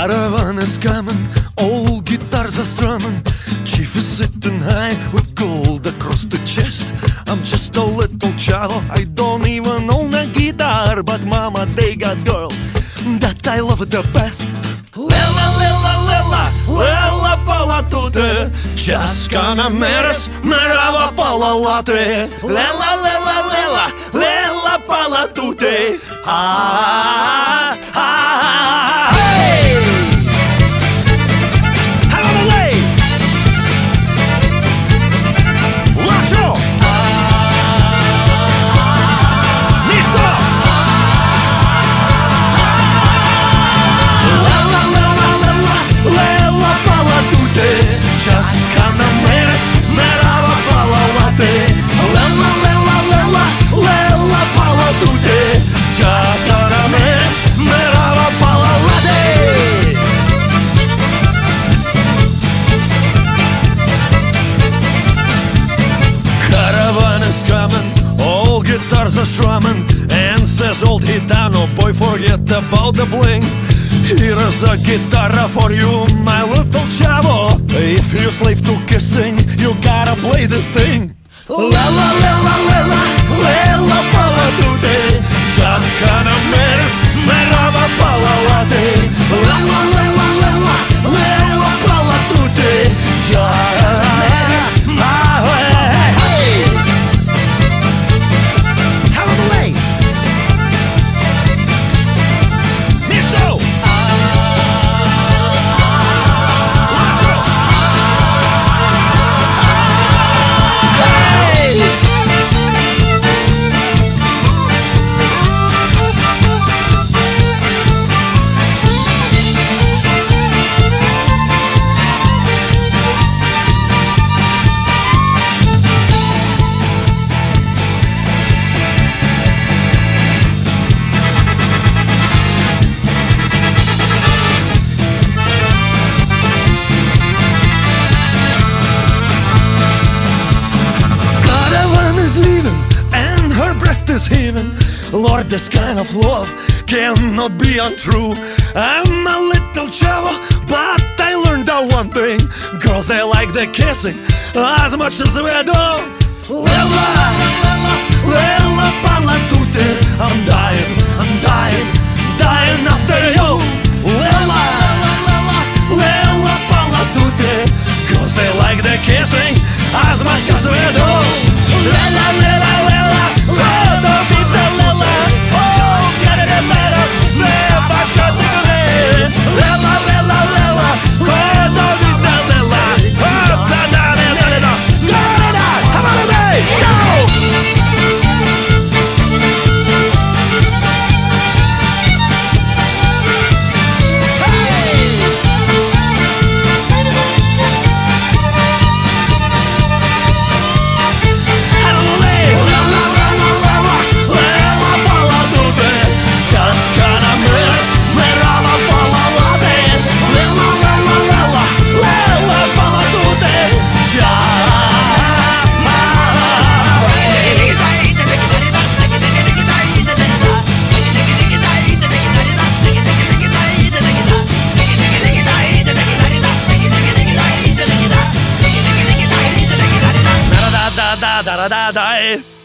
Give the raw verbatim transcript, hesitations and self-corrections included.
Caravan is coming, old guitars are strumming. Chief is sitting high with gold across the chest. I'm just a little chavo, I don't even own a guitar, but mama, they got girl that I love the best. Lela, lela, lela, lela palatute, Českana meres, merava palalate. Lela, lela, lela, lela palatute. Ah, ah, ah, hey! Out of the way! Watch out! Mister! Lela, lela, lela, lela palatute, Českana meres, merava palalate. Lela, lela, lela, lela palatute, Českana meres, merava palalate. Caravan is coming, all guitars are strumming, and says old Gitano, boy, forget about the bling. Here is a guitar for you, my little chavo. If you slave to kissing, you gotta play this thing. Lela, lela, lela, lela palatute, Českana meres, merava palalate. Lela, lela, lela, lela palatute, Českana meres, merava is heaving. Lord, this kind of love cannot be untrue. I'm a little chavo, but I learned that one thing. Girls, they like the kissing as much as we do. Lela, lela, lela palatute, I'm dying, I'm dying, dying after you. Lela, lela, lela palatute, girls, they like the kissing as much as we do. Lela, lela, lela, lela, vida, lela, oh, get it, let us say, back up to me. Lela, lela, lela, lela, vida, lela, oh, da, da, da, da, da, da, da, da, come on, baby, go! Da da da da da.